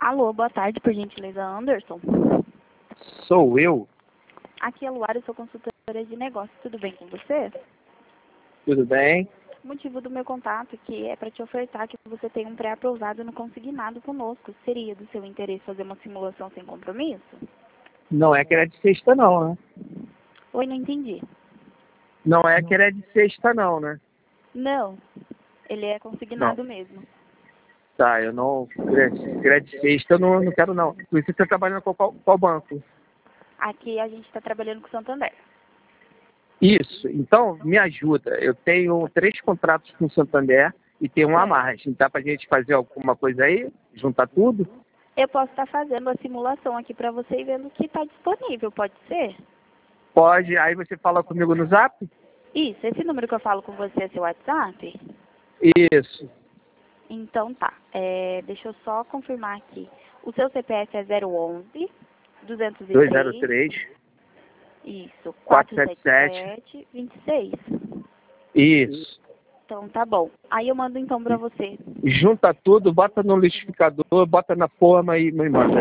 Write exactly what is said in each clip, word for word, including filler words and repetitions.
Alô, boa tarde, por gentileza, Anderson. Sou eu? Aqui é a Luara, eu sou consultora de negócios. Tudo bem com você? Tudo bem? O motivo do meu contato aqui é para te ofertar que você tem um pré-aprovado no consignado conosco. Seria do seu interesse fazer uma simulação sem compromisso? Não é que era de sexta não, né? Oi, não entendi. Não é que era de sexta não, né? Não, ele é consignado mesmo. Tá, eu não... Se era de sexta eu não, não quero não. Você está trabalhando com qual, qual banco? Aqui a gente está trabalhando com o Santander. Isso, então me ajuda. Eu tenho três contratos com o Santander e tenho um a Certo. mais. Dá pra gente fazer alguma coisa aí? Juntar tudo? Eu posso estar fazendo a simulação aqui para você e vendo o que está disponível, pode ser? Pode, aí você fala comigo no Zap? Isso, esse número que eu falo com você é seu WhatsApp? Isso, Então tá, é, deixa eu só confirmar aqui. O seu C P F é zero onze, duzentos e dois zero três, três, isso, quatro quatrocentos e sete setenta e sete. sete, vinte e seis. Isso. Então tá bom. Aí eu mando então pra você. Junta tudo, bota no liquidificador, bota na forma e me manda.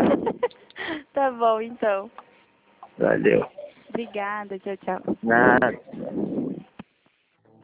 Tá bom, então. Valeu. Obrigada, tchau, tchau. Nada.